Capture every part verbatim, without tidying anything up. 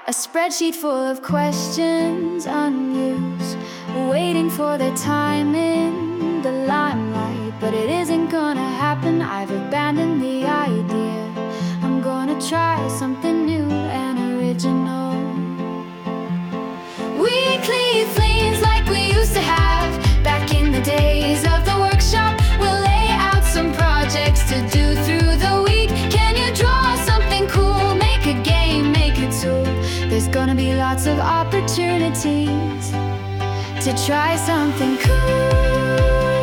A spreadsheet full of questions unused, waiting for their time in the limelight. But it isn't gonna happen, I've abandoned the idea. I'm gonna try something new and original. Weekly flings like we used to have back in the days of the workshop. We'll lay out some projects to do through the week. Can you draw something cool? Make a game, make a tool. There's gonna be lots of opportunities to try something cool.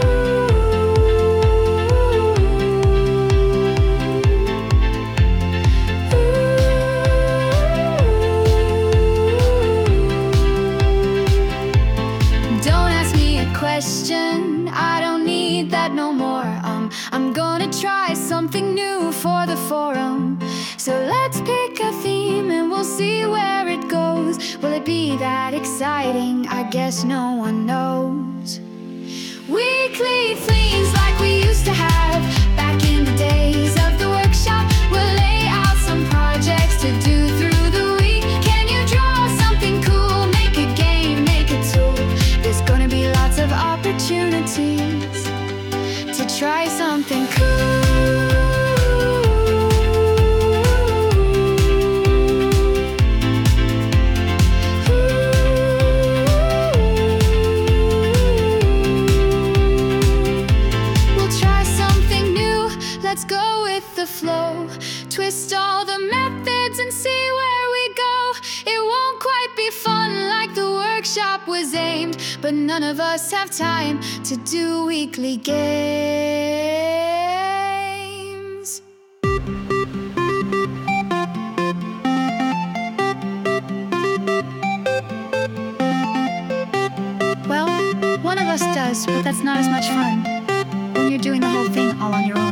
Question, I don't need that no more. um, I'm gonna try something new for the forum. So let's pick a theme and we'll see where it goes. Will it be that exciting? I guess no one knows. Weekly themes like we used to have back in the days of the workshop. We'll lay out some projects to do through the week. Can you draw something cool? Make a game, make a tool. There's gonna be lots of opportunities to try something cool. We'll try something new, let's go with the flow. Twist all the methods and see where we go. It won't quite be fun like the workshop was aimed, but none of us have time to do weekly games. Well, one of us does, but that's not as much fun when you're doing the whole thing all on your own.